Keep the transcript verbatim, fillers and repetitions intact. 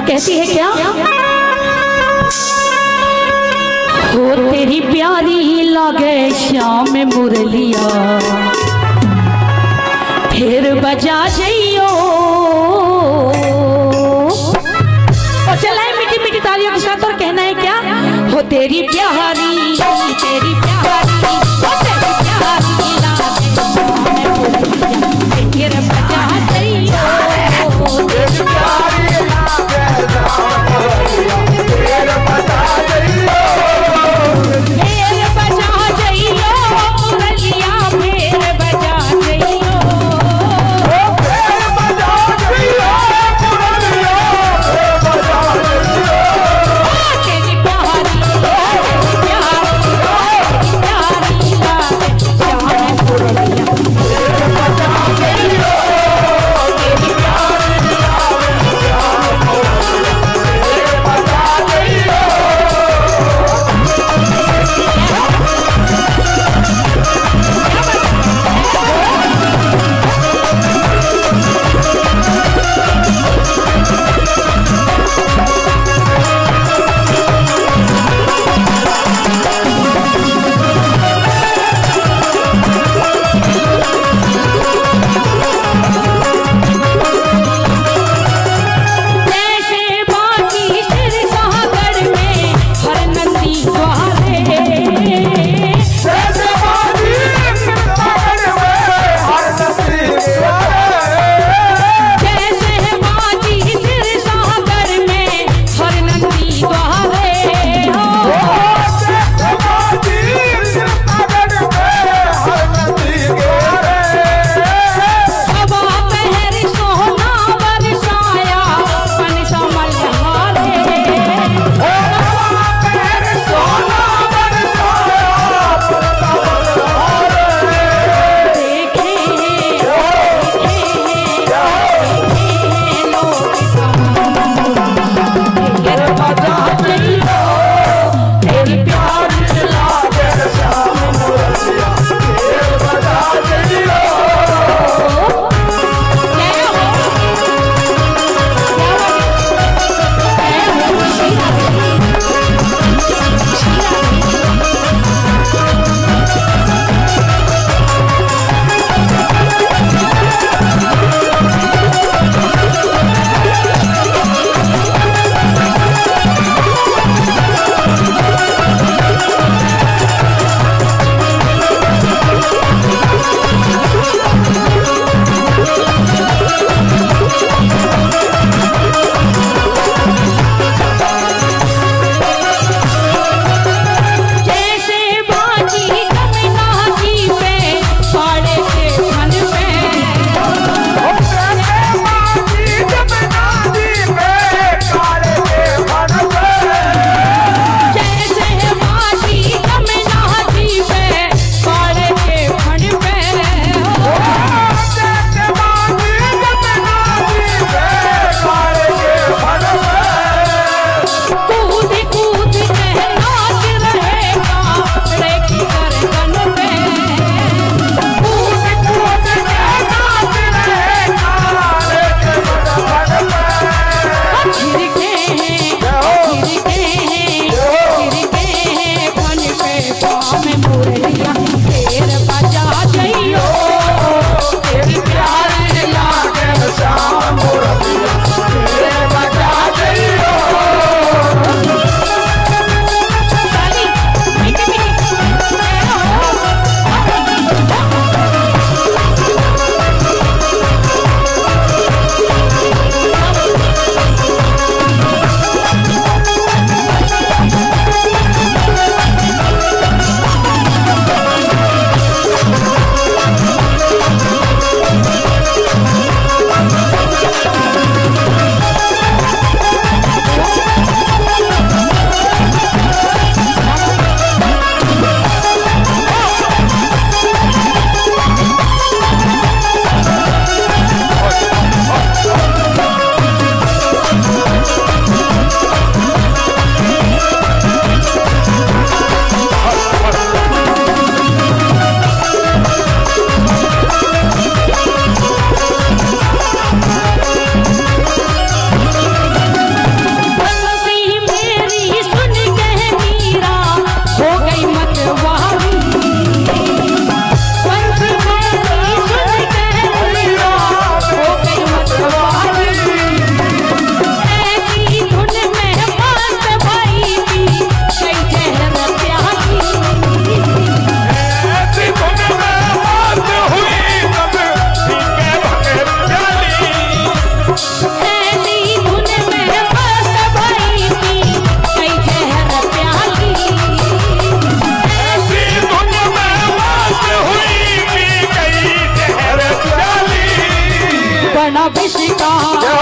कहती है क्या? हो तेरी प्यारी लागे श्याम में मुरलिया, फिर बजा जइयो। और चलाए मीठी मीठी तालियों के साथ। और कहना है क्या? हो तेरी प्यारी तेरी प्यारी हो तेरी प्यारी लागे श्याम में मुरलिया, फिर बजा जइयो। तेरी प्यारी लागे श्याम में मुरलिया, फिर बजा जइयो। फिर बजा जइयो मुरलिया, फिर बजा जइयो। फिर बजा जइयो मुरलिया, फिर बजा जइयो। तेरी प्यारी तेरी प्यारी चरण अभिषेका